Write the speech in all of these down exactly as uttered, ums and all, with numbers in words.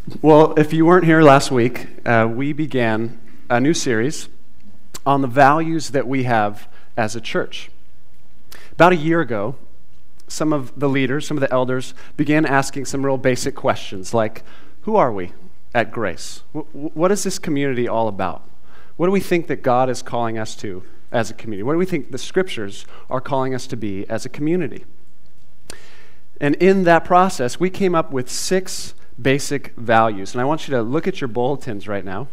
Well, if you weren't here last week, uh, we began a new series on the values that we have as a church. About a year ago, some of the leaders, some of the elders began asking some real basic questions like, who are we at Grace? W- what is this community all about? What do we think that God is calling us to as a community? What do we think the scriptures are calling us to be as a community? And in that process, we came up with six basic values. And I want you to look at your bulletins right now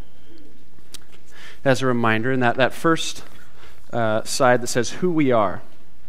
as a reminder, and that, that first uh, side that says who we are.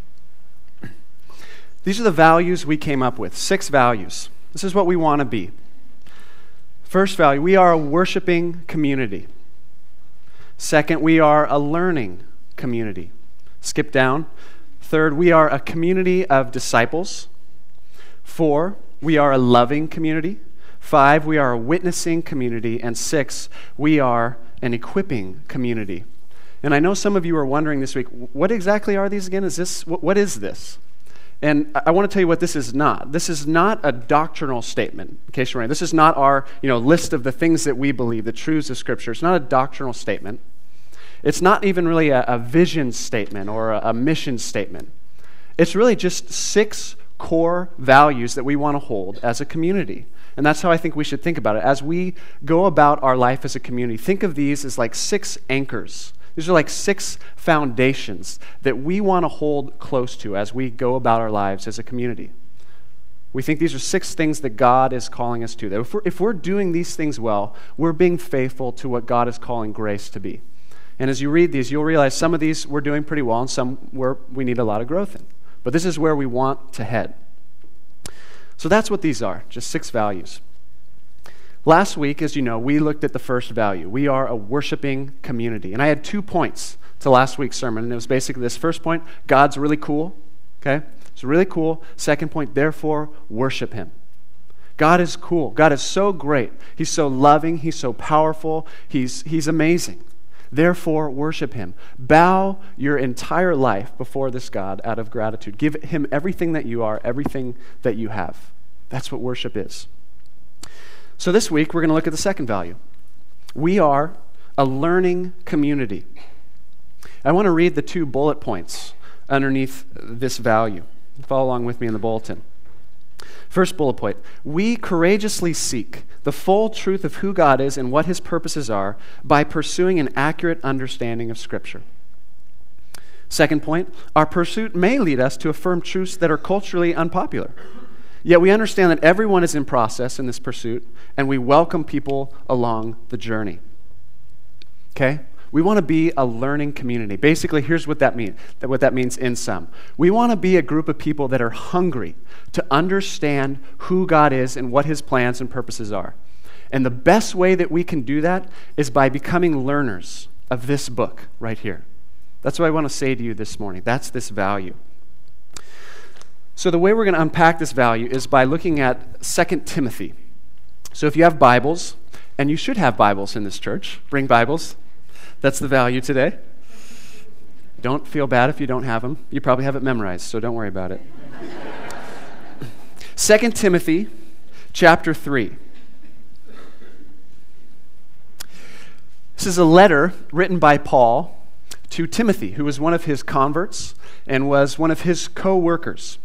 These are the values we came up with, six values. This is what we want to be. First value, we are a worshiping community. Second, we are a learning community. Skip down. Third, we are a community of disciples. Four, we are a loving community. Five, we are a witnessing community. And six, we are an equipping community. And I know some of you are wondering this week, what exactly are these again? Is this, what, what is this? And I want to tell you what this is not. This is not a doctrinal statement, in case you're wondering. This is not our you know, list of the things that we believe, the truths of Scripture. It's not a doctrinal statement. It's not even really a, a vision statement or a, a mission statement. It's really just six core values that we want to hold as a community. And that's how I think we should think about it. As we go about our life as a community, think of these as like six anchors. These are like six foundations that we want to hold close to as we go about our lives as a community. We think these are six things that God is calling us to. That if we're, if we're doing these things well, we're being faithful to what God is calling Grace to be. And as you read these, you'll realize some of these we're doing pretty well and some we're, we need a lot of growth in. But this is where we want to head. So that's what these are, just six values. Last week, as you know, we looked at the first value. We are a worshiping community. And I had two points to last week's sermon. And it was basically this first point, God's really cool. Okay? It's really cool. Second point, therefore, worship him. God is cool. God is so great. He's so loving. He's so powerful. He's, he's amazing. Therefore, worship him. Bow your entire life before this God out of gratitude. Give him everything that you are, everything that you have. That's what worship is. So this week, we're going to look at the second value. We are a learning community. I want to read the two bullet points underneath this value. Follow along with me in the bulletin. First bullet point, we courageously seek the full truth of who God is and what his purposes are by pursuing an accurate understanding of Scripture. Second point, our pursuit may lead us to affirm truths that are culturally unpopular. Yet we understand that everyone is in process in this pursuit, and we welcome people along the journey. Okay? We want to be a learning community. Basically, here's what that means, what that means in sum. We want to be a group of people that are hungry to understand who God is and what his plans and purposes are. And the best way that we can do that is by becoming learners of this book right here. That's what I want to say to you this morning. That's this value. So the way we're going to unpack this value is by looking at Second Timothy. So if you have Bibles, and you should have Bibles in this church, bring Bibles. That's the value today. Don't feel bad if you don't have them. You probably have it memorized, so don't worry about it. Second Timothy chapter three. This is a letter written by Paul to Timothy, who was one of his converts and was one of his co-workers.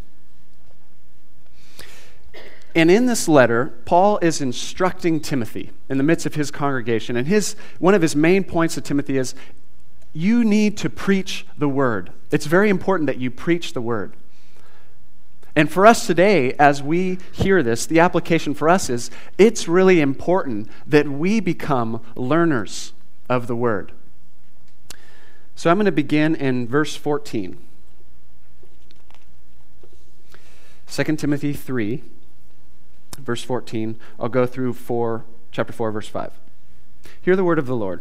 And in this letter, Paul is instructing Timothy in the midst of his congregation. And his one of his main points to Timothy is, you need to preach the word. It's very important that you preach the word. And for us today, as we hear this, the application for us is, it's really important that we become learners of the word. So I'm going to begin in verse fourteen. Second Timothy three. Verse fourteen, I'll go through four, chapter four, verse five. Hear the word of the Lord.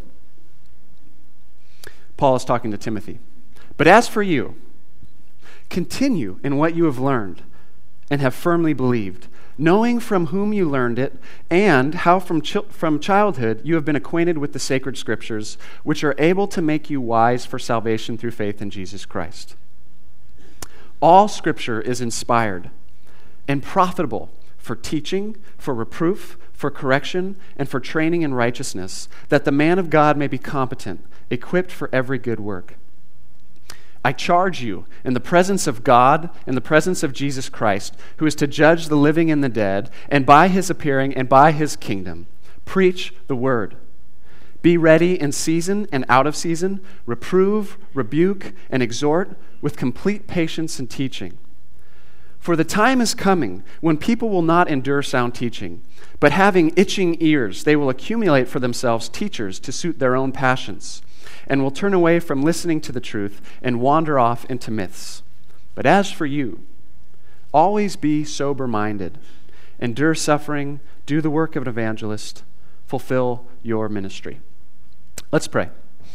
Paul is talking to Timothy. But as for you, continue in what you have learned and have firmly believed, knowing from whom you learned it, and how from, ch- from childhood you have been acquainted with the sacred scriptures, which are able to make you wise for salvation through faith in Jesus Christ. All scripture is inspired and profitable for teaching, for reproof, for correction, and for training in righteousness, that the man of God may be competent, equipped for every good work. I charge you in the presence of God, in the presence of Jesus Christ, who is to judge the living and the dead, and by his appearing and by his kingdom, preach the word. Be ready in season and out of season, reprove, rebuke, and exhort with complete patience and teaching. For the time is coming when people will not endure sound teaching, but having itching ears, they will accumulate for themselves teachers to suit their own passions, and will turn away from listening to the truth and wander off into myths. But as for you, always be sober-minded, endure suffering, do the work of an evangelist, fulfill your ministry. Let's pray.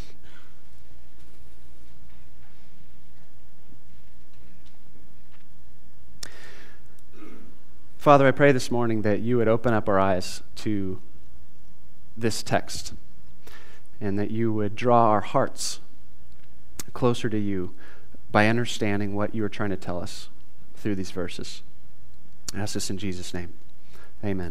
Father, I pray this morning that you would open up our eyes to this text and that you would draw our hearts closer to you by understanding what you are trying to tell us through these verses. I ask this in Jesus' name. Amen.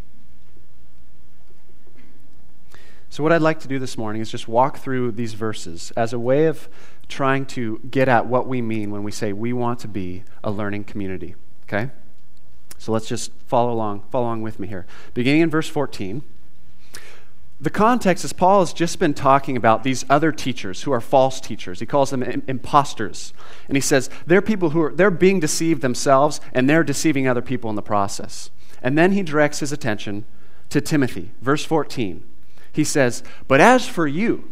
So what I'd like to do this morning is just walk through these verses as a way of trying to get at what we mean when we say we want to be a learning community, okay? So let's just follow along, follow along with me here. Beginning in verse fourteen, the context is Paul has just been talking about these other teachers who are false teachers. He calls them imposters. And he says they're people who are they're being deceived themselves and they're deceiving other people in the process. And then he directs his attention to Timothy. Verse fourteen. He says, "But as for you,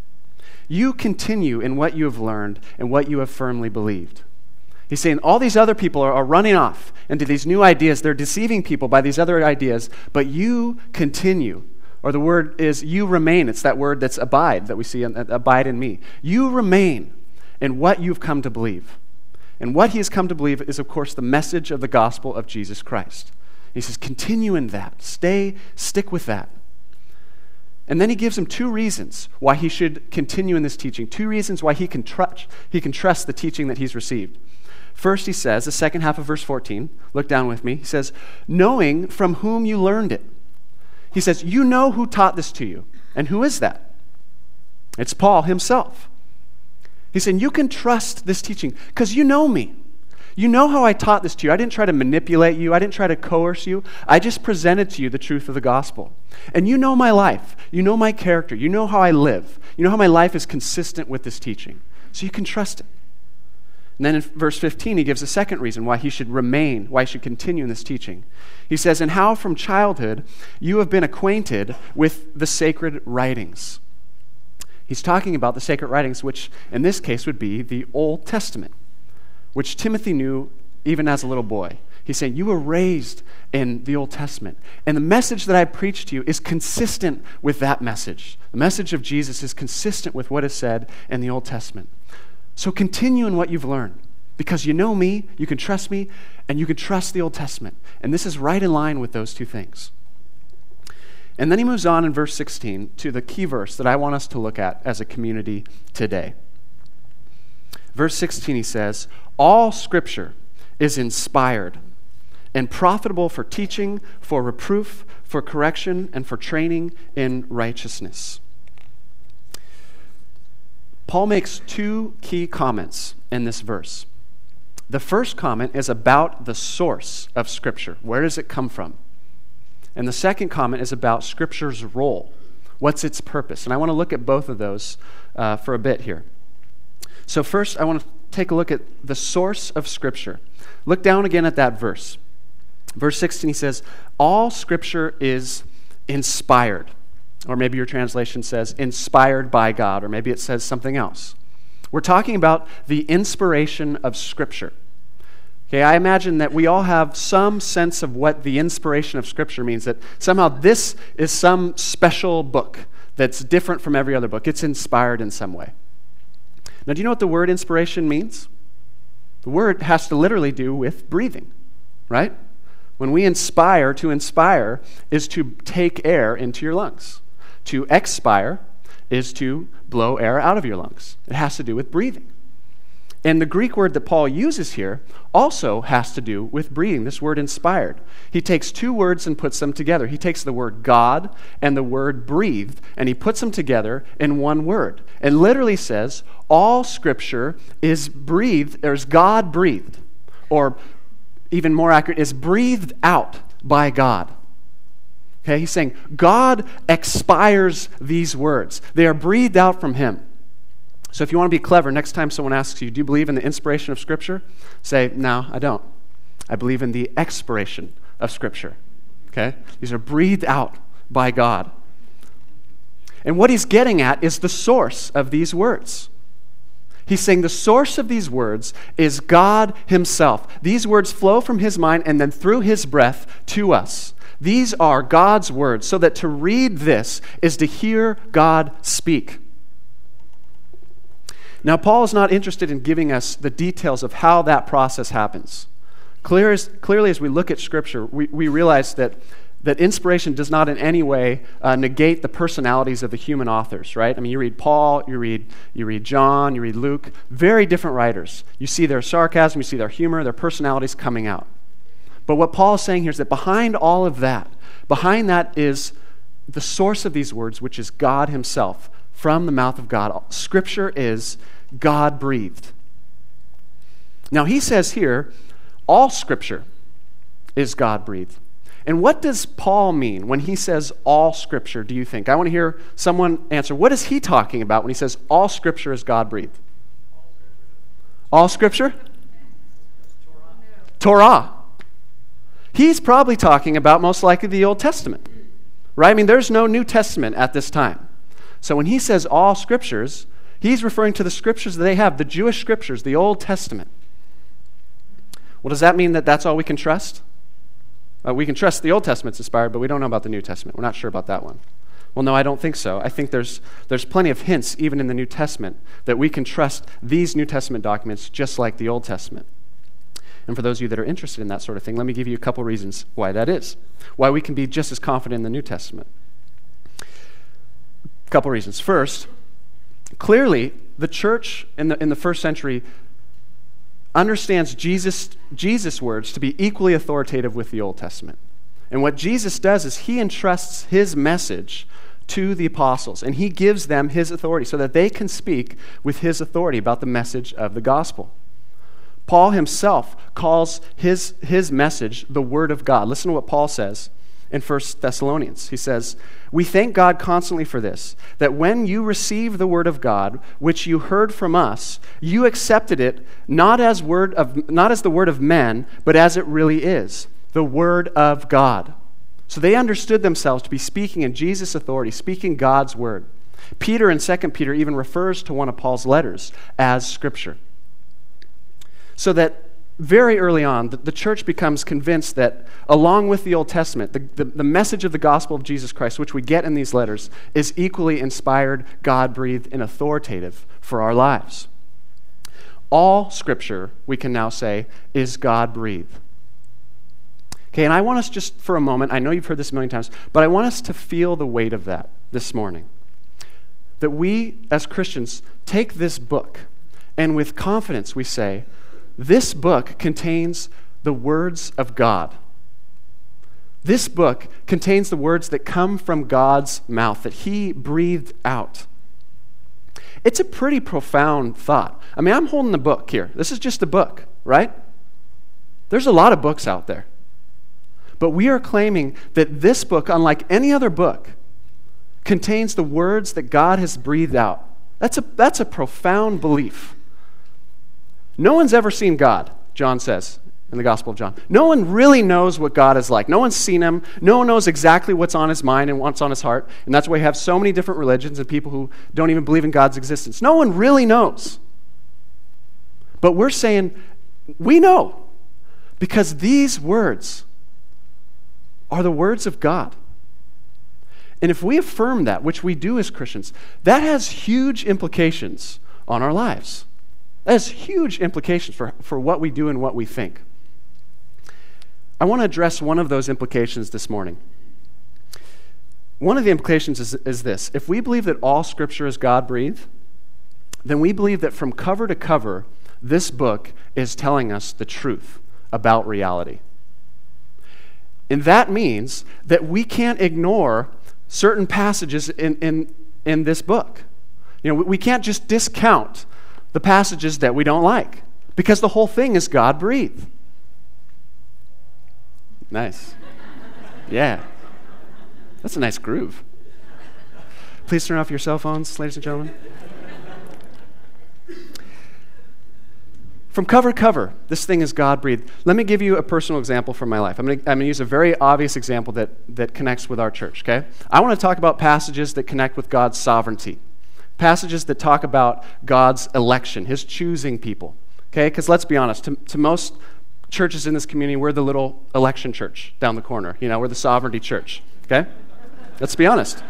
you continue in what you have learned and what you have firmly believed." He's saying all these other people are, are running off into these new ideas. They're deceiving people by these other ideas, but you continue. Or the word is you remain. It's that word that's abide that we see, in, abide in me. You remain in what you've come to believe. And what he has come to believe is, of course, the message of the gospel of Jesus Christ. He says, continue in that. Stay, stick with that. And then he gives him two reasons why he should continue in this teaching. Two reasons why he can trust, he can trust the teaching that he's received. First, he says, the second half of verse fourteen, look down with me. He says, knowing from whom you learned it. He says, you know who taught this to you. And who is that? It's Paul himself. He's saying, you can trust this teaching because you know me. You know how I taught this to you. I didn't try to manipulate you. I didn't try to coerce you. I just presented to you the truth of the gospel. And you know my life. You know my character. You know how I live. You know how my life is consistent with this teaching. So you can trust it. And then in verse fifteen, he gives a second reason why he should remain, why he should continue in this teaching. He says, and how from childhood you have been acquainted with the sacred writings. He's talking about the sacred writings, which in this case would be the Old Testament, which Timothy knew even as a little boy. He's saying, you were raised in the Old Testament. And the message that I preach to you is consistent with that message. The message of Jesus is consistent with what is said in the Old Testament. So continue in what you've learned. Because you know me, you can trust me, and you can trust the Old Testament. And this is right in line with those two things. And then he moves on in verse sixteen to the key verse that I want us to look at as a community today. Verse sixteen, he says, all Scripture is inspired and profitable for teaching, for reproof, for correction, and for training in righteousness. Paul makes two key comments in this verse. The first comment is about the source of Scripture. Where does it come from? And the second comment is about Scripture's role. What's its purpose? And I want to look at both of those uh, for a bit here. So first, I want to take a look at the source of Scripture. Look down again at that verse. Verse sixteen, he says, all Scripture is inspired. Or maybe your translation says, inspired by God, or maybe it says something else. We're talking about the inspiration of Scripture. Okay, I imagine that we all have some sense of what the inspiration of Scripture means, that somehow this is some special book that's different from every other book. It's inspired in some way. Now, do you know what the word inspiration means? The word has to literally do with breathing, right? When we inspire, to inspire is to take air into your lungs. To expire is to blow air out of your lungs. It has to do with breathing. And the Greek word that Paul uses here also has to do with breathing, this word inspired. He takes two words and puts them together. He takes the word God and the word breathed, and he puts them together in one word. And literally says, all Scripture is breathed, there's God breathed, or even more accurate, is breathed out by God. Okay, he's saying God expires these words. They are breathed out from him. So if you want to be clever, next time someone asks you, do you believe in the inspiration of Scripture? Say, no, I don't. I believe in the expiration of Scripture. Okay? These are breathed out by God. And what he's getting at is the source of these words. He's saying the source of these words is God himself. These words flow from his mind and then through his breath to us. These are God's words, so that to read this is to hear God speak. Now, Paul is not interested in giving us the details of how that process happens. Clear as, clearly, as we look at Scripture, we, we realize that, that inspiration does not in any way uh, negate the personalities of the human authors, right? I mean, you read Paul, you read, you read John, you read Luke, very different writers. You see their sarcasm, you see their humor, their personalities coming out. But what Paul is saying here is that behind all of that, behind that is the source of these words, which is God himself, from the mouth of God. Scripture is God-breathed. Now, he says here, all Scripture is God-breathed. And what does Paul mean when he says all Scripture, do you think? I want to hear someone answer. What is he talking about when he says all Scripture is God-breathed? All Scripture? Torah. He's probably talking about most likely the Old Testament, right? I mean, there's no New Testament at this time. So when he says all Scriptures, he's referring to the Scriptures that they have, the Jewish Scriptures, the Old Testament. Well, does that mean that that's all we can trust? Uh, we can trust the Old Testament's inspired, but we don't know about the New Testament. We're not sure about that one. Well, no, I don't think so. I think there's there's plenty of hints, even in the New Testament, that we can trust these New Testament documents just like the Old Testament. And for those of you that are interested in that sort of thing, let me give you a couple reasons why that is, why we can be just as confident in the New Testament. A couple reasons. First, clearly, the church in the in the first century understands Jesus Jesus' words to be equally authoritative with the Old Testament. And what Jesus does is he entrusts his message to the apostles, and he gives them his authority so that they can speak with his authority about the message of the gospel. Paul himself calls his, his message the Word of God. Listen to what Paul says in First Thessalonians. He says, "We thank God constantly for this, that when you received the Word of God, which you heard from us, you accepted it not as word of not as the word of men, but as it really is, the Word of God." So they understood themselves to be speaking in Jesus' authority, speaking God's word. Peter in Second Peter even refers to one of Paul's letters as Scripture. So that very early on, the, the church becomes convinced that along with the Old Testament, the, the, the message of the gospel of Jesus Christ, which we get in these letters, is equally inspired, God-breathed, and authoritative for our lives. All Scripture, we can now say, is God-breathed. Okay, and I want us just for a moment, I know you've heard this a million times, but I want us to feel the weight of that this morning. That we, as Christians, take this book, and with confidence we say, this book contains the words of God. This book contains the words that come from God's mouth, that he breathed out. It's a pretty profound thought. I mean, I'm holding the book here. This is just a book, right? There's a lot of books out there. But we are claiming that this book, unlike any other book, contains the words that God has breathed out. That's a, that's a profound belief. No one's ever seen God, John says in the Gospel of John. No one really knows what God is like. No one's seen him. No one knows exactly what's on his mind and what's on his heart. And that's why we have so many different religions and people who don't even believe in God's existence. No one really knows. But we're saying, we know, because these words are the words of God. And if we affirm that, which we do as Christians, that has huge implications on our lives. That has huge implications for, for what we do and what we think. I want to address one of those implications this morning. One of the implications is, is this. If we believe that all Scripture is God-breathed, then we believe that from cover to cover, this book is telling us the truth about reality. And that means that we can't ignore certain passages in, in, in this book. You know, we can't just discount the passages that we don't like, because the whole thing is God-breathed. Nice. Yeah. That's a nice groove. Please turn off your cell phones, ladies and gentlemen. From cover to cover, this thing is God-breathed. Let me give you a personal example from my life. I'm going to I'm going to use a very obvious example that, that connects with our church, okay? I want to talk about passages that connect with God's sovereignty. Passages that talk about God's election, his choosing people, okay? Because let's be honest, to, to most churches in this community, we're the little election church down the corner. You know, we're the sovereignty church, okay? Let's be honest.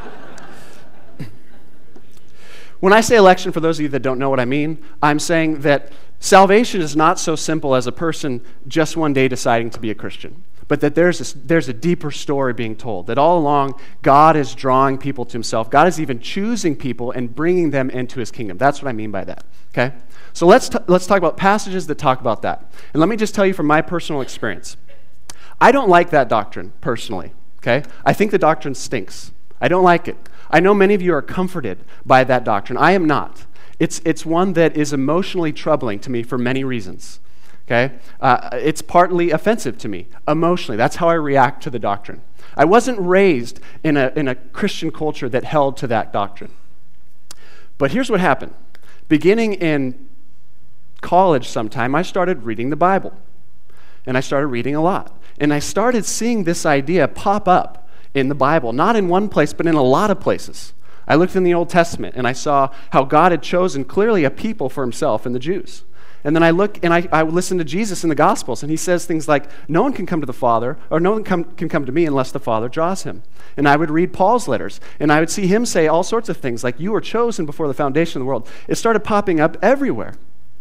When I say election, for those of you that don't know what I mean, I'm saying that salvation is not so simple as a person just one day deciding to be a Christian, but that there's a, there's a deeper story being told, that all along God is drawing people to himself. God is even choosing people and bringing them into his kingdom. That's what I mean by that, okay? So let's, t- let's talk about passages that talk about that. And let me just tell you from my personal experience. I don't like that doctrine, personally, okay? I think the doctrine stinks. I don't like it. I know many of you are comforted by that doctrine. I am not. It's, it's one that is emotionally troubling to me for many reasons. Okay? Uh, it's partly offensive to me, emotionally. That's how I react to the doctrine. I wasn't raised in a, in a Christian culture that held to that doctrine. But here's what happened. Beginning in college sometime, I started reading the Bible. And I started reading a lot. And I started seeing this idea pop up in the Bible, not in one place, but in a lot of places. I looked in the Old Testament, and I saw how God had chosen clearly a people for himself in the Jews. And then I look and I, I listen to Jesus in the Gospels, and he says things like, no one can come to the Father, or no one come, can come to me unless the Father draws him. And I would read Paul's letters, and I would see him say all sorts of things, like, you were chosen before the foundation of the world. It started popping up everywhere.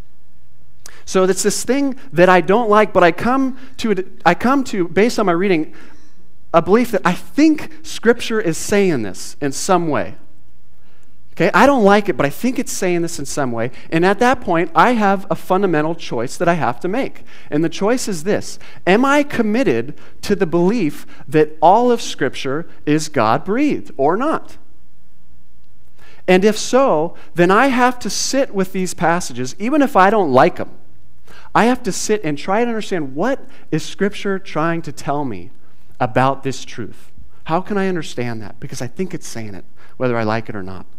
So it's this thing that I don't like, but I come to, I come to, based on my reading, a belief that I think Scripture is saying this in some way. Okay, I don't like it, but I think it's saying this in some way. And at that point, I have a fundamental choice that I have to make. And the choice is this: am I committed to the belief that all of Scripture is God-breathed or not? And if so, then I have to sit with these passages, even if I don't like them. I have to sit and try to understand, what is Scripture trying to tell me about this truth? How can I understand that? Because I think it's saying it, whether I like it or not.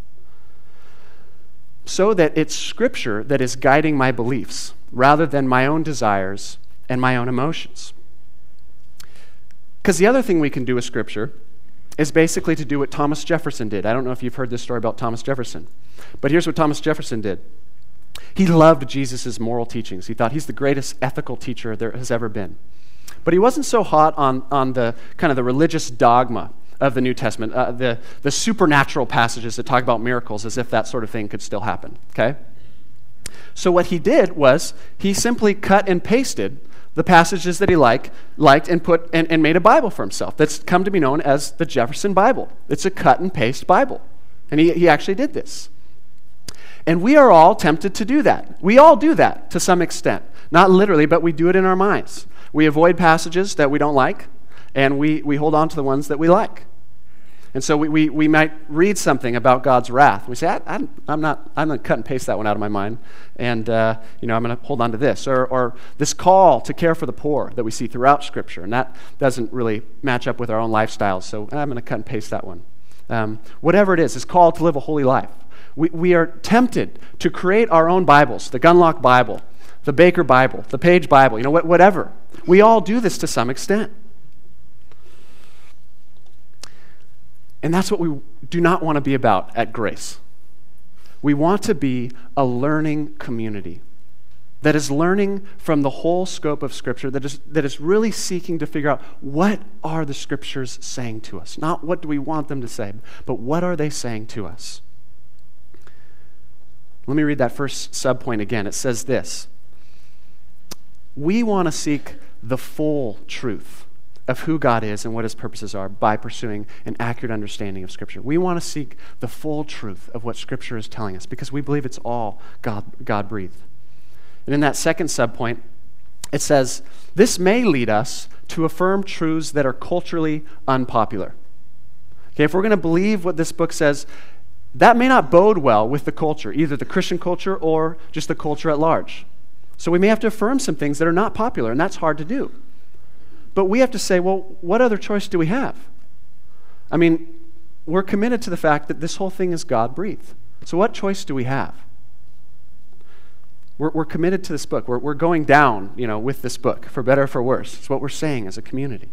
So that it's Scripture that is guiding my beliefs rather than my own desires and my own emotions. Because the other thing we can do with Scripture is basically to do what Thomas Jefferson did. I don't know if you've heard this story about Thomas Jefferson, but here's what Thomas Jefferson did. He loved Jesus' moral teachings. He thought he's the greatest ethical teacher there has ever been. But he wasn't so hot on, on the kind of the religious dogma of the New Testament, uh, the, the supernatural passages that talk about miracles, as if that sort of thing could still happen, okay? So what he did was he simply cut and pasted the passages that he like, liked and put and, and made a Bible for himself that's come to be known as the Jefferson Bible. It's a cut and paste Bible. And he, he actually did this. And we are all tempted to do that. We all do that to some extent. Not literally, but we do it in our minds. We avoid passages that we don't like, and we, we hold on to the ones that we like. And so we, we, we might read something about God's wrath. We say, I, I, I'm not, I'm going to cut and paste that one out of my mind, and uh, you know, I'm going to hold on to this. Or, or this call to care for the poor that we see throughout Scripture, and that doesn't really match up with our own lifestyles, so I'm going to cut and paste that one. Um, whatever it is, this call to live a holy life. We, we are tempted to create our own Bibles, the Gunlock Bible, the Baker Bible, the Page Bible, you know, whatever. We all do this to some extent. And that's what we do not want to be about at Grace. We want to be a learning community that is learning from the whole scope of Scripture, that is, that is really seeking to figure out, what are the Scriptures saying to us? Not what do we want them to say, but what are they saying to us? Let me read that first subpoint again. It says this: we want to seek the full truth of who God is and what his purposes are by pursuing an accurate understanding of Scripture. We want to seek the full truth of what Scripture is telling us because we believe it's all God, God-breathed. And in that second subpoint, it says, this may lead us to affirm truths that are culturally unpopular. Okay, if we're going to believe what this book says, that may not bode well with the culture, either the Christian culture or just the culture at large. So we may have to affirm some things that are not popular, and that's hard to do. But we have to say, well, what other choice do we have? I mean, we're committed to the fact that this whole thing is God-breathed. So what choice do we have? We're, we're committed to this book. We're, we're going down, you know, with this book, for better or for worse. It's what we're saying as a community.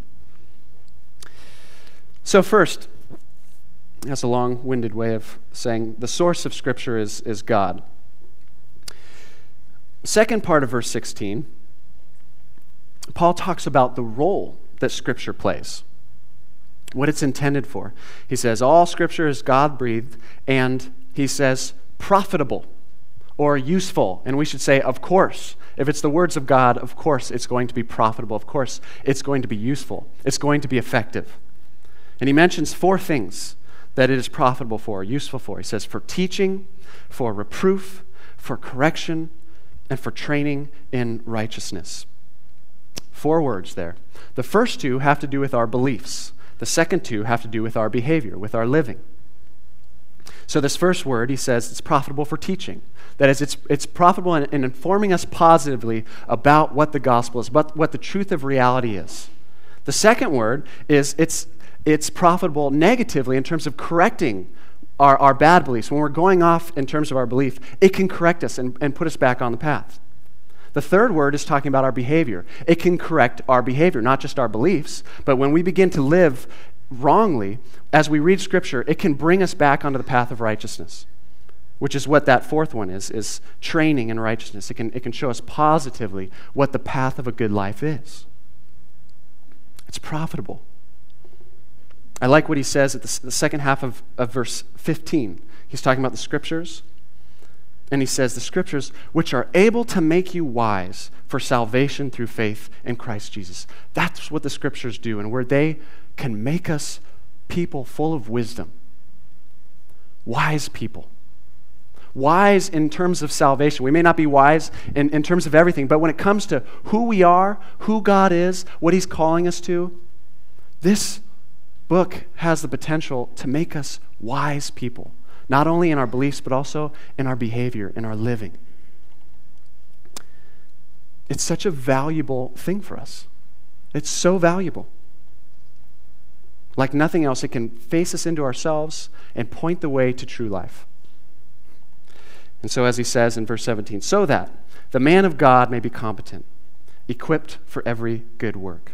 So first, that's a long-winded way of saying the source of Scripture is, is God. Second part of verse sixteen, Paul talks about the role that Scripture plays, what it's intended for. He says, all Scripture is God-breathed, and he says, profitable or useful. And we should say, of course. If it's the words of God, of course it's going to be profitable. Of course it's going to be useful. It's going to be effective. And he mentions four things that it is profitable for, useful for. He says, for teaching, for reproof, for correction, and for training in righteousness. Four words there. The first two have to do with our beliefs. The second two have to do with our behavior, with our living. So this first word, he says, it's profitable for teaching. That is, it's, it's profitable in, in informing us positively about what the gospel is, about what the truth of reality is. The second word is it's it's profitable negatively in terms of correcting our, our bad beliefs. When we're going off in terms of our belief, it can correct us and, and put us back on the path. The third word is talking about our behavior. It can correct our behavior, not just our beliefs, but when we begin to live wrongly, as we read Scripture, it can bring us back onto the path of righteousness, which is what that fourth one is, is training in righteousness. It can, it can show us positively what the path of a good life is. It's profitable. I like what he says at the, the second half of, of verse fifteen. He's talking about the Scriptures, and he says, the Scriptures which are able to make you wise for salvation through faith in Christ Jesus. That's what the Scriptures do, and where they can make us people full of wisdom. Wise people. Wise in terms of salvation. We may not be wise in, in terms of everything, but when it comes to who we are, who God is, what he's calling us to, this book has the potential to make us wise people, not only in our beliefs, but also in our behavior, in our living. It's such a valuable thing for us. It's so valuable. Like nothing else, it can face us into ourselves and point the way to true life. And so as he says in verse seventeen, so that the man of God may be competent, equipped for every good work.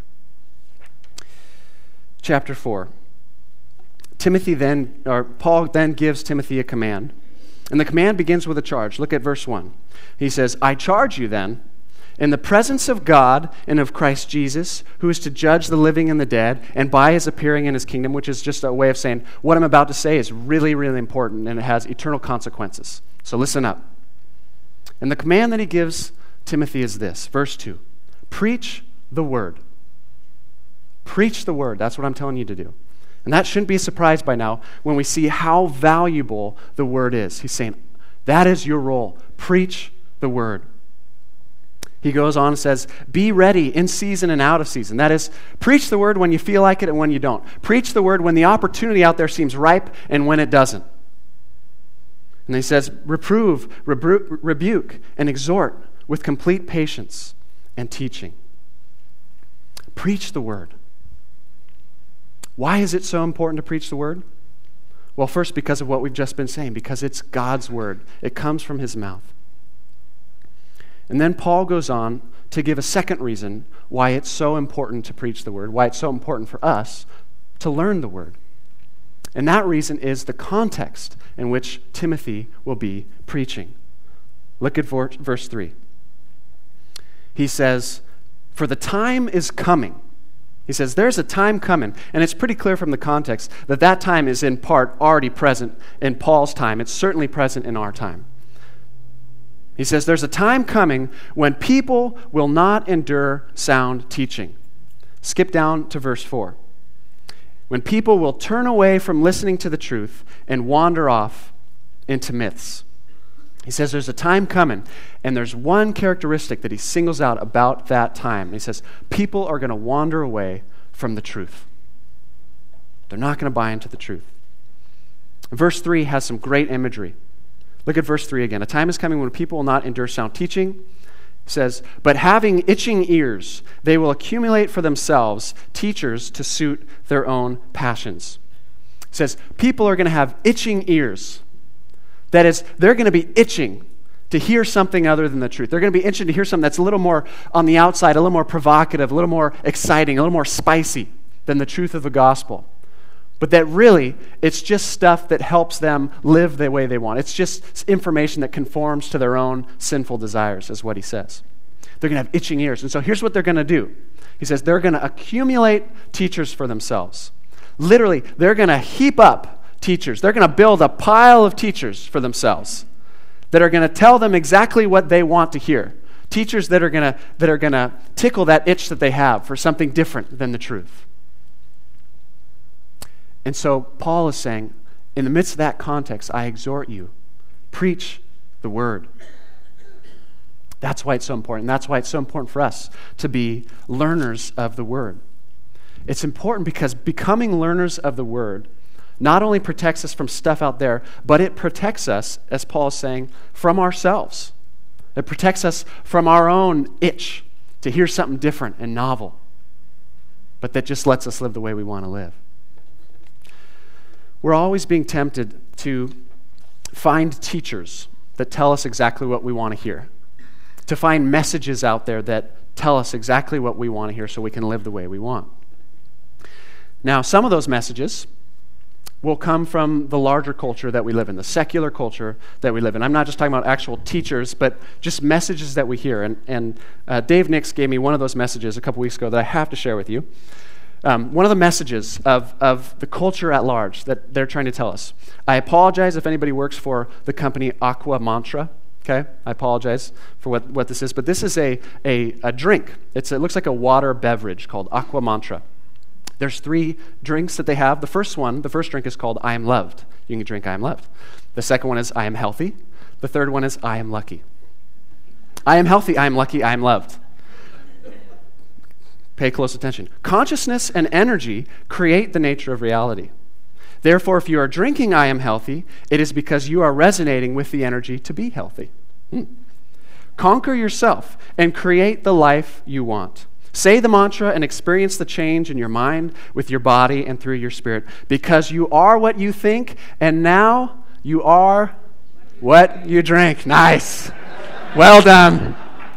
Chapter four. Timothy then, or Paul then gives Timothy a command. And the command begins with a charge. Look at verse one. He says, I charge you then, in the presence of God and of Christ Jesus, who is to judge the living and the dead, and by his appearing in his kingdom, which is just a way of saying, what I'm about to say is really, really important, and it has eternal consequences. So listen up. And the command that he gives Timothy is this, verse two. Preach the word. Preach the word. That's what I'm telling you to do. And that shouldn't be a surprise by now when we see how valuable the word is. He's saying, that is your role. Preach the word. He goes on and says, be ready in season and out of season. That is, preach the word when you feel like it and when you don't. Preach the word when the opportunity out there seems ripe and when it doesn't. And he says, reprove, rebu- rebuke, and exhort with complete patience and teaching. Preach the word. Why is it so important to preach the word? Well, first, because of what we've just been saying, because it's God's word. It comes from his mouth. And then Paul goes on to give a second reason why it's so important to preach the word, why it's so important for us to learn the word. And that reason is the context in which Timothy will be preaching. Look at verse three. He says, for the time is coming. He says, there's a time coming, and it's pretty clear from the context that that time is in part already present in Paul's time. It's certainly present in our time. He says, there's a time coming when people will not endure sound teaching. Skip down to verse four. When people will turn away from listening to the truth and wander off into myths. He says there's a time coming, and there's one characteristic that he singles out about that time. And he says people are going to wander away from the truth. They're not going to buy into the truth. Verse three has some great imagery. Look at verse three again. A time is coming when people will not endure sound teaching. It says, but having itching ears, they will accumulate for themselves teachers to suit their own passions. It says people are going to have itching ears. That is, they're going to be itching to hear something other than the truth. They're going to be itching to hear something that's a little more on the outside, a little more provocative, a little more exciting, a little more spicy than the truth of the gospel. But that really, it's just stuff that helps them live the way they want. It's just information that conforms to their own sinful desires, is what he says. They're going to have itching ears. And so here's what they're going to do. He says they're going to accumulate teachers for themselves. Literally, they're going to heap up teachers. They're going to build a pile of teachers for themselves that are going to tell them exactly what they want to hear. Teachers that are going to that are going to tickle that itch that they have for something different than the truth. And so Paul is saying, in the midst of that context, I exhort you, preach the word. That's why it's so important. That's why it's so important for us to be learners of the word. It's important because becoming learners of the word not only protects us from stuff out there, but it protects us, as Paul is saying, from ourselves. It protects us from our own itch to hear something different and novel, but that just lets us live the way we want to live. We're always being tempted to find teachers that tell us exactly what we want to hear, to find messages out there that tell us exactly what we want to hear so we can live the way we want. Now, some of those messages will come from the larger culture that we live in, the secular culture that we live in. I'm not just talking about actual teachers, but just messages that we hear. And, and uh, Dave Nix gave me one of those messages a couple weeks ago that I have to share with you. Um, one of the messages of, of the culture at large that they're trying to tell us. I apologize if anybody works for the company Aqua Mantra. Okay, I apologize for what, what this is, but this is a, a, a drink. It's, it looks like a water beverage called Aqua Mantra. There's three drinks that they have. The first one, the first drink is called I Am Loved. You can drink I Am Loved. The second one is I Am Healthy. The third one is I Am Lucky. I am healthy, I am lucky, I am loved. Pay close attention. Consciousness and energy create the nature of reality. Therefore, if you are drinking I Am Healthy, it is because you are resonating with the energy to be healthy. Hmm. Conquer yourself and create the life you want. Say the mantra and experience the change in your mind, with your body, and through your spirit. Because you are what you think, and now you are what you drink. Nice. Well done.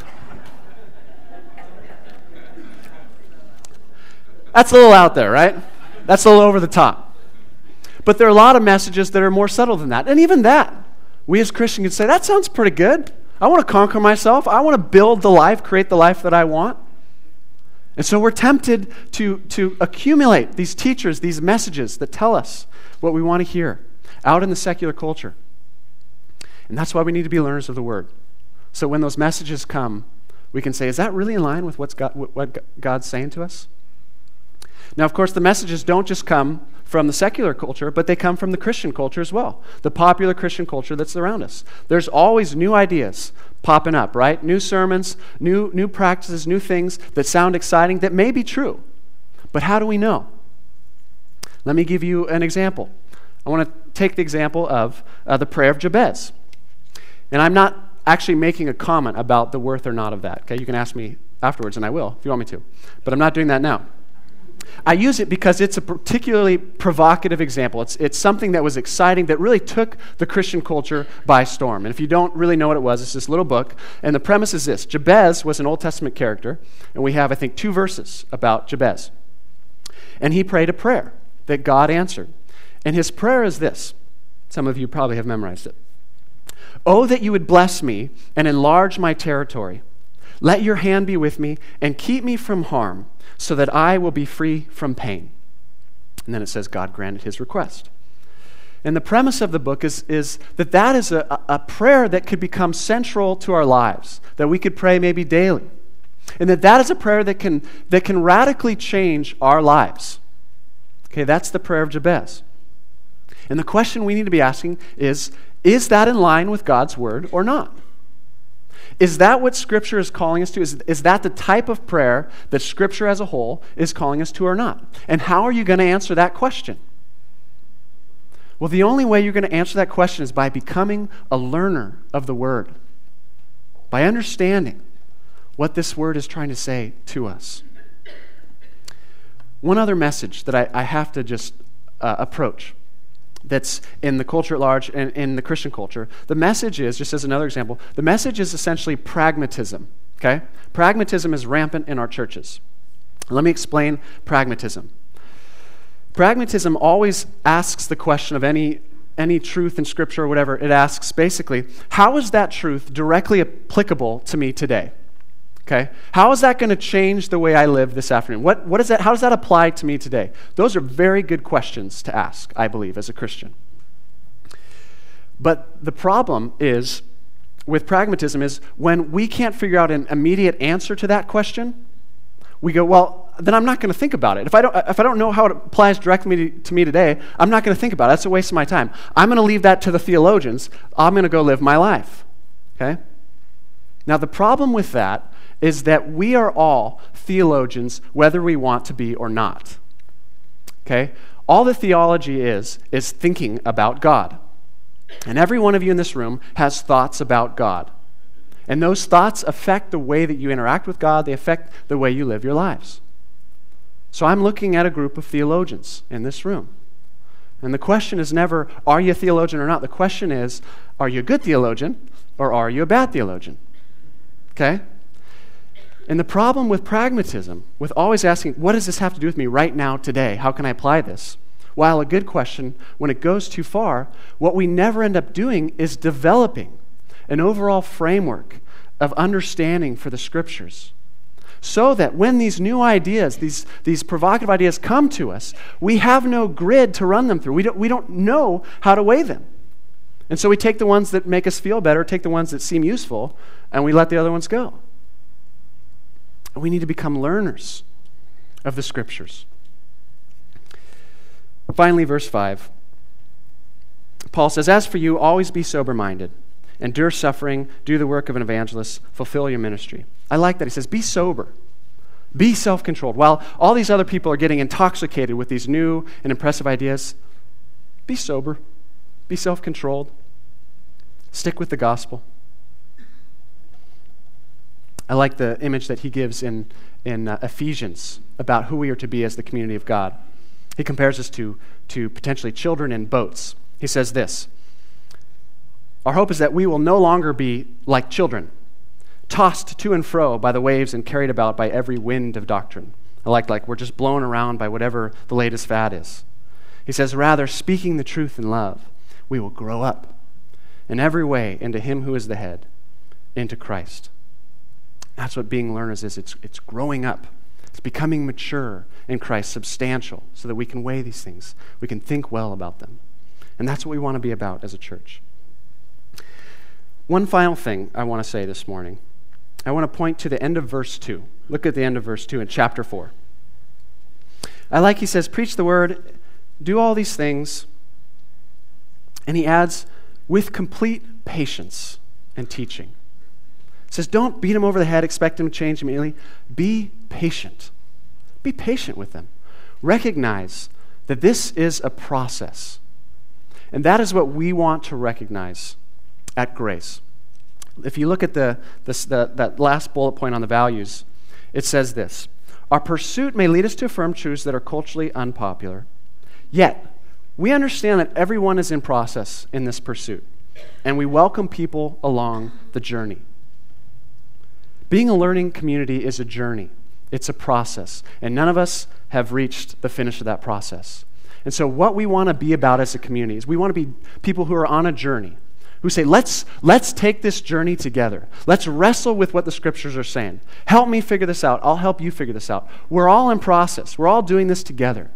That's a little out there, right? That's a little over the top. But there are a lot of messages that are more subtle than that. And even that, we as Christians can say, that sounds pretty good. I want to conquer myself. I want to build the life, create the life that I want. And so we're tempted to, to accumulate these teachers, these messages that tell us what we want to hear out in the secular culture. And that's why we need to be learners of the Word. So when those messages come, we can say, is that really in line with what's God, what God's saying to us? Now, of course, the messages don't just come from the secular culture, but they come from the Christian culture as well, the popular Christian culture that's around us. There's always new ideas popping up, right? New sermons, new, new practices, new things that sound exciting that may be true. But how do we know? Let me give you an example. I want to take the example of uh, the prayer of Jabez. And I'm not actually making a comment about the worth or not of that. Okay, you can ask me afterwards, and I will if you want me to. But I'm not doing that now. I use it because it's a particularly provocative example. It's, it's something that was exciting that really took the Christian culture by storm. And if you don't really know what it was, it's this little book. And the premise is this. Jabez was an Old Testament character. And we have, I think, two verses about Jabez. And he prayed a prayer that God answered. And his prayer is this. Some of you probably have memorized it. Oh, that you would bless me and enlarge my territory. Let your hand be with me and keep me from harm, so that I will be free from pain. And then it says God granted his request. And the premise of the book is, is that that is a, a prayer that could become central to our lives, that we could pray maybe daily. And that that is a prayer that can, that can radically change our lives. Okay, that's the prayer of Jabez. And the question we need to be asking is, is that in line with God's word or not? Is that what Scripture is calling us to? Is, is that the type of prayer that Scripture as a whole is calling us to or not? And how are you going to answer that question? Well, the only way you're going to answer that question is by becoming a learner of the Word, by understanding what this Word is trying to say to us. One other message that I, I have to just uh, approach that's in the culture at large and in the Christian culture. The message is, just as another example, the message is essentially pragmatism, okay? Pragmatism is rampant in our churches. Let me explain pragmatism. Pragmatism always asks the question of any, any truth in Scripture or whatever. It asks basically, how is that truth directly applicable to me today? Okay? How is that going to change the way I live this afternoon? What, what is that, how does that apply to me today? Those are very good questions to ask, I believe, as a Christian. But the problem is, with pragmatism, is when we can't figure out an immediate answer to that question, we go, well, then I'm not going to think about it. If I don't, if I don't know how it applies directly to me today, I'm not going to think about it. That's a waste of my time. I'm going to leave that to the theologians. I'm going to go live my life. Okay? Now, the problem with that is that we are all theologians, whether we want to be or not. Okay? All the theology is, is thinking about God. And every one of you in this room has thoughts about God. And those thoughts affect the way that you interact with God. They affect the way you live your lives. So I'm looking at a group of theologians in this room. And the question is never, are you a theologian or not? The question is, are you a good theologian or are you a bad theologian? Okay? And the problem with pragmatism, with always asking, what does this have to do with me right now, today? How can I apply this? While a good question, when it goes too far, what we never end up doing is developing an overall framework of understanding for the Scriptures, so that when these new ideas, these, these provocative ideas come to us, we have no grid to run them through. We don't, we don't know how to weigh them. And so we take the ones that make us feel better, take the ones that seem useful, and we let the other ones go. We need to become learners of the Scriptures. Finally, verse five. Paul says, as for you, always be sober-minded. Endure suffering, do the work of an evangelist, fulfill your ministry. I like that. He says, be sober. Be self-controlled. While all these other people are getting intoxicated with these new and impressive ideas, be sober. Be self-controlled. Stick with the gospel. I like the image that he gives in, in uh, Ephesians about who we are to be as the community of God. He compares us to, to potentially children in boats. He says this, our hope is that we will no longer be like children, tossed to and fro by the waves and carried about by every wind of doctrine. I like, like we're just blown around by whatever the latest fad is. He says, rather, speaking the truth in love, we will grow up in every way into him who is the head, into Christ. That's what being learners is. It's, it's growing up. It's becoming mature in Christ, substantial, so that we can weigh these things. We can think well about them. And that's what we want to be about as a church. One final thing I want to say this morning. I want to point to the end of verse two. Look at the end of verse two in chapter four. I like he says, preach the word, do all these things. And he adds, with complete patience and teaching. He says, don't beat him over the head, expect him to change immediately. Be patient. Be patient with them. Recognize that this is a process. And that is what we want to recognize at Grace. If you look at the, this, the that last bullet point on the values, it says this, our pursuit may lead us to affirm truths that are culturally unpopular, yet we understand that everyone is in process in this pursuit, and we welcome people along the journey. Being a learning community is a journey. It's a process, and none of us have reached the finish of that process. And so what we want to be about as a community is we want to be people who are on a journey, who say, let's, let's take this journey together. Let's wrestle with what the Scriptures are saying. Help me figure this out. I'll help you figure this out. We're all in process. We're all doing this together.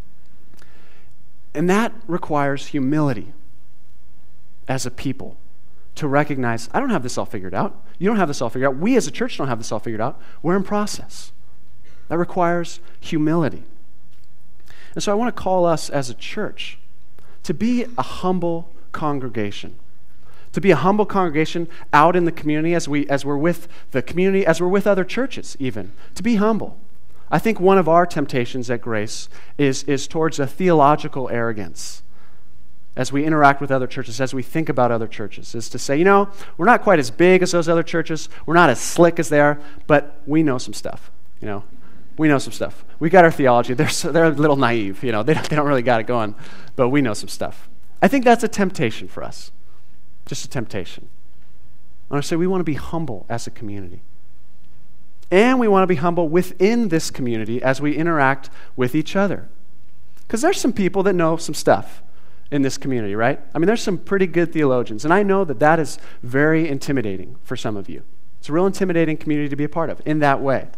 And that requires humility as a people to recognize, I don't have this all figured out. You don't have this all figured out. We as a church don't have this all figured out. We're in process. That requires humility. And so I want to call us as a church to be a humble congregation. To be a humble congregation out in the community as, we, as we're with the community, as we're with other churches even. To be humble. I think one of our temptations at Grace is, is towards a theological arrogance as we interact with other churches, as we think about other churches, is to say, you know, we're not quite as big as those other churches, we're not as slick as they are, but we know some stuff, you know. We know some stuff. We got our theology. They're, so, they're a little naive, you know. They don't, they don't really got it going, but we know some stuff. I think that's a temptation for us. Just a temptation. I want to say we want to be humble as a community. And we want to be humble within this community as we interact with each other. Because there's some people that know some stuff in this community, right? I mean, there's some pretty good theologians, and I know that that is very intimidating for some of you. It's a real intimidating community to be a part of in that way.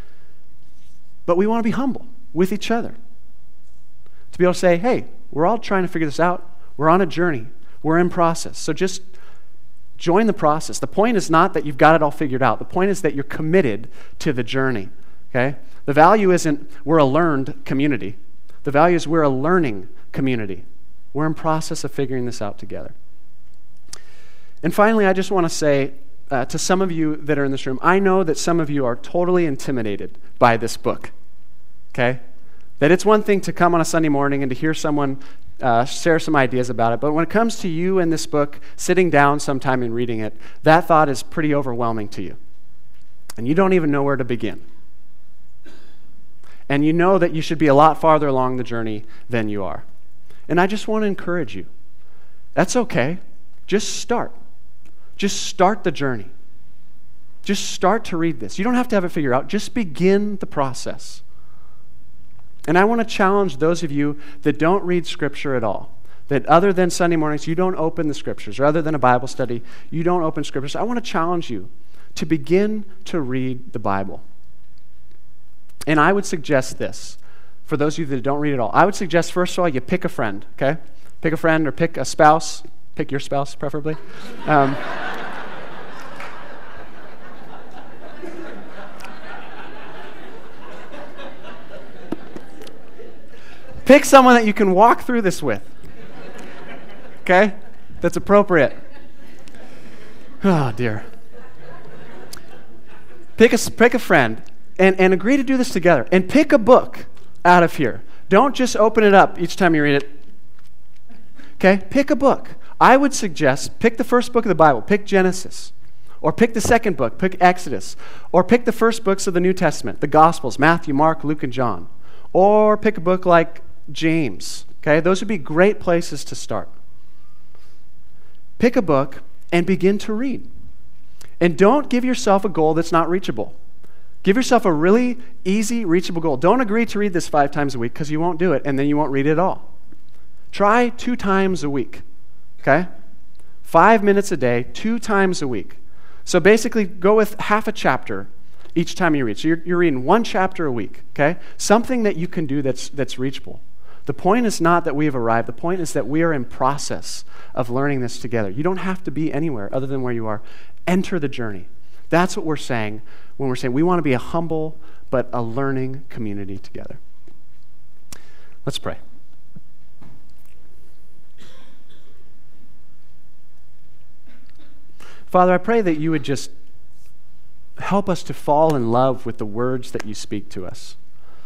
But we want to be humble with each other. To be able to say, hey, we're all trying to figure this out. We're on a journey. We're in process. So just join the process. The point is not that you've got it all figured out. The point is that you're committed to the journey. Okay? The value isn't we're a learned community. The value is we're a learning community. We're in process of figuring this out together. And finally, I just want to say uh, to some of you that are in this room, I know that some of you are totally intimidated by this book. Okay? That it's one thing to come on a Sunday morning and to hear someone uh, share some ideas about it, but when it comes to you and this book, sitting down sometime and reading it, that thought is pretty overwhelming to you. And you don't even know where to begin. And you know that you should be a lot farther along the journey than you are. And I just want to encourage you. That's okay. Just start. Just start the journey. Just start to read this. You don't have to have it figured out. Just begin the process. And I want to challenge those of you that don't read Scripture at all, that other than Sunday mornings, you don't open the Scriptures, or other than a Bible study, you don't open Scriptures. I want to challenge you to begin to read the Bible. And I would suggest this, for those of you that don't read at all. I would suggest, first of all, you pick a friend, okay? Pick a friend or pick a spouse. Pick your spouse, preferably. Um, Pick someone that you can walk through this with. Okay? That's appropriate. Oh, dear. Pick a, pick a friend and, and agree to do this together. And pick a book out of here. Don't just open it up each time you read it. Okay? Pick a book. I would suggest pick the first book of the Bible. Pick Genesis. Or pick the second book. Pick Exodus. Or pick the first books of the New Testament. The Gospels. Matthew, Mark, Luke, and John. Or pick a book like James. Okay, those would be great places to start. Pick a book and begin to read. And don't give yourself a goal that's not reachable. Give yourself a really easy, reachable goal. Don't agree to read this five times a week because you won't do it and then you won't read it at all. Try two times a week. Okay? Five minutes a day, two times a week. So basically go with half a chapter each time you read. So you're, you're reading one chapter a week, okay? Something that you can do that's that's reachable. The point is not that we have arrived. The point is that we are in process of learning this together. You don't have to be anywhere other than where you are. Enter the journey. That's what we're saying when we're saying we want to be a humble but a learning community together. Let's pray. Father, I pray that you would just help us to fall in love with the words that you speak to us.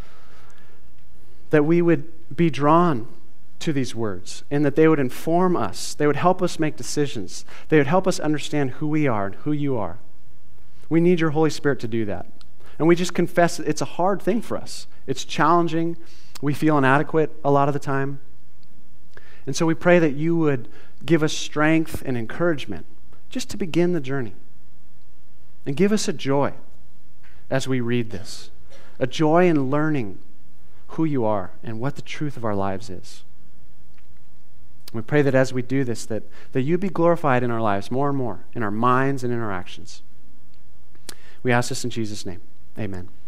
That we would be drawn to these words and that they would inform us. They would help us make decisions. They would help us understand who we are and who you are. We need your Holy Spirit to do that. And we just confess that it's a hard thing for us. It's challenging. We feel inadequate a lot of the time. And so we pray that you would give us strength and encouragement just to begin the journey. And give us a joy as we read this. A joy in learning who you are and what the truth of our lives is. We pray that as we do this, that, that you be glorified in our lives more and more, in our minds and in our actions. We ask this in Jesus' name. Amen.